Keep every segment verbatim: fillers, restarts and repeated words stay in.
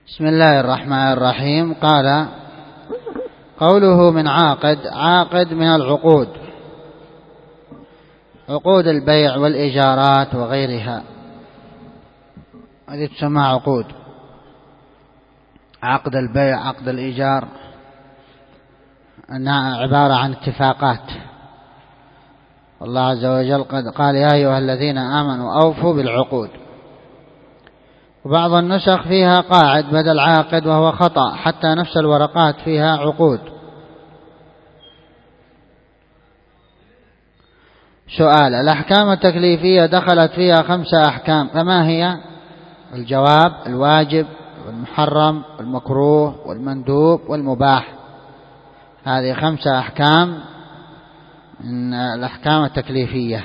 بسم الله الرحمن الرحيم. قال: قوله من عاقد، عاقد من العقود، عقود البيع والإيجارات وغيرها، هذه تسمى عقود. عقد البيع، عقد الإيجار، أنها عبارة عن اتفاقات. الله عز وجل قد قال: يا أيها الذين آمنوا أوفوا بالعقود. وبعض النسخ فيها قاعد بدل عاقد وهو خطأ، حتى نفس الورقات فيها عقود. سؤال: الأحكام التكليفية دخلت فيها خمسة أحكام، فما هي؟ الجواب: الواجب والمحرم والمكروه والمندوب والمباح. هذه خمسة أحكام من الأحكام التكليفية.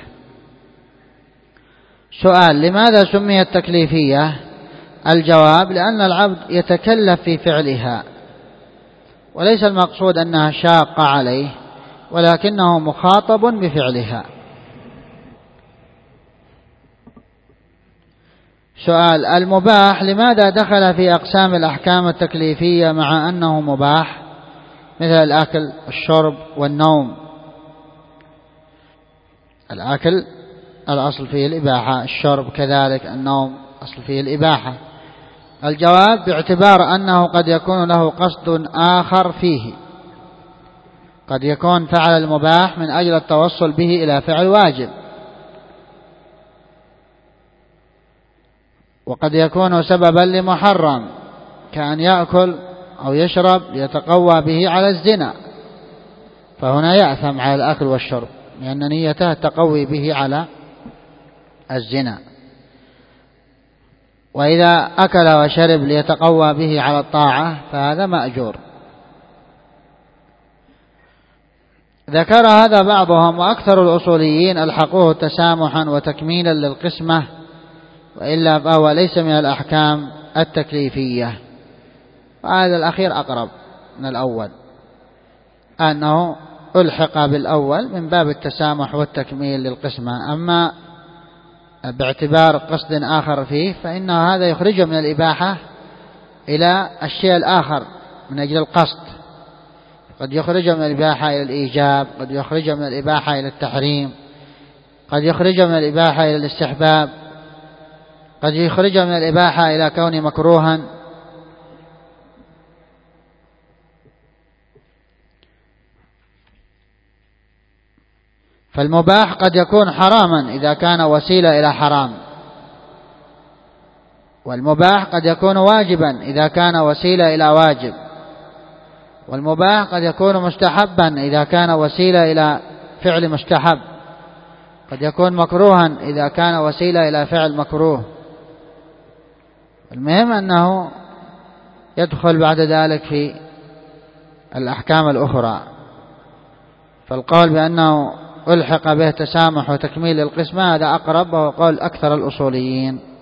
سؤال: لماذا سميت تكليفية؟ الجواب: لأن العبد يتكلف في فعلها، وليس المقصود أنها شاقة عليه، ولكنه مخاطب بفعلها. سؤال: المباح لماذا دخل في أقسام الأحكام التكليفية مع أنه مباح، مثل الأكل والشرب والنوم؟ الأكل الأصل فيه الإباحة، الشرب كذلك، النوم أصل فيه الإباحة. الجواب: باعتبار أنه قد يكون له قصد آخر فيه، قد يكون فعل المباح من أجل التوصل به إلى فعل واجب، وقد يكون سببا لمحرم، كأن يأكل أو يشرب يتقوى به على الزنا، فهنا يأثم على الأكل والشرب لأن نيته التقوي به على الزنا. وإذا أكل وشرب ليتقوى به على الطاعة فهذا مأجور. ذكر هذا بعضهم، وأكثر الأصوليين ألحقوه تسامحا وتكميلا للقسمة، وإلا فهو ليس من الأحكام التكليفية. وهذا الأخير أقرب من الأول، أنه ألحق بالأول من باب التسامح والتكميل للقسمة. أما باعتبار قصد آخر فيه فإن هذا يخرجه من الإباحة إلى الشيء الآخر من أجل القصد، قد يخرجه من الإباحة إلى الإيجاب، قد يخرجه من الإباحة إلى التحريم، قد يخرجه من الإباحة إلى الاستحباب، قد يخرجه من الإباحة إلى كونه مكروها. فالمباح قد يكون حراما إذا كان وسيلة إلى حرام، والمباح قد يكون واجبا إذا كان وسيلة إلى واجب، والمباح قد يكون مستحبا إذا كان وسيلة إلى فعل مستحب، قد يكون مكروها إذا كان وسيلة إلى فعل مكروه. المهم أنه يدخل بعد ذلك في الأحكام الأخرى. فالقول بأنه ألحق به تسامح وتكميل القسمة هذا أقرب، وهو قول أكثر الأصوليين.